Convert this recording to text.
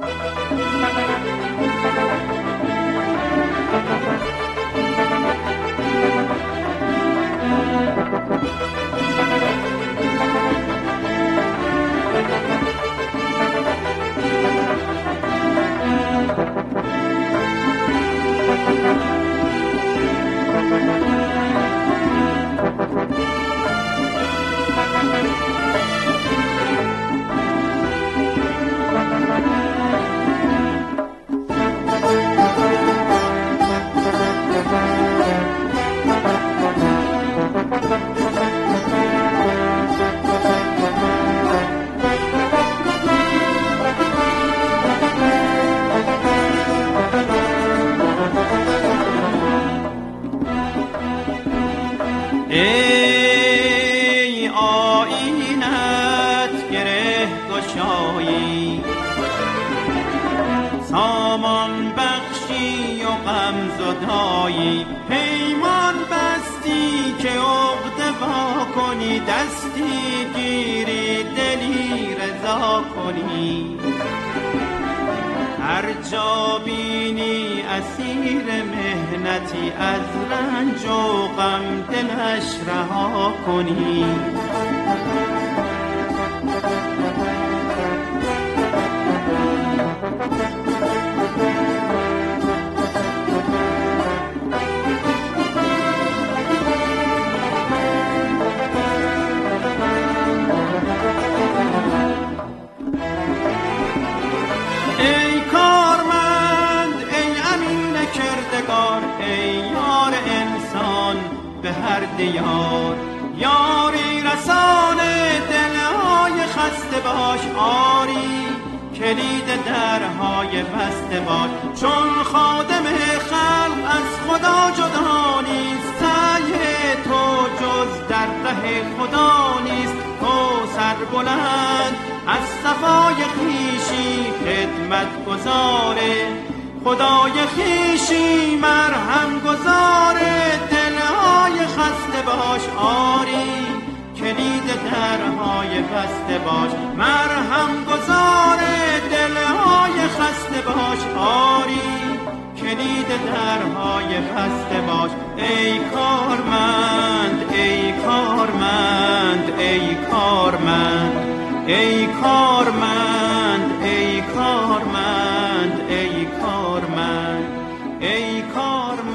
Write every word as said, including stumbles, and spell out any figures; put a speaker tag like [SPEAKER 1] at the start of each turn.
[SPEAKER 1] ای آیینت گره گشایی، سامان بخشی و غم زدایی، پیمان بستی که عقده وا کنی، دستی گیری دلی رضا کنی. هر جا بینی اسیر مهنتی، از رنج و غم دلش رها کنی. ای کارمند، ای امین کردگار، ای یار انسان به هر دیار، یاری رسان دلهای خسته باش، آری کلید درهای بسته باش. چون خادم خلق از خدا جدا نیست، سعی تو جز در ره خدا نیست. تو سر بلند از صفای خویشی، خدمت گزاره خدای خویشی، مرهم گزاره دلهای خسته باش، آری کلید درهای بسته باش. مرهم گزاره دلهای خسته باش، آری کلید درهای بسته باش. ای کارمند، ای کارمند، ای کارمند، ای کارمند، ای کارمند، ای کارمند، ای کارمند.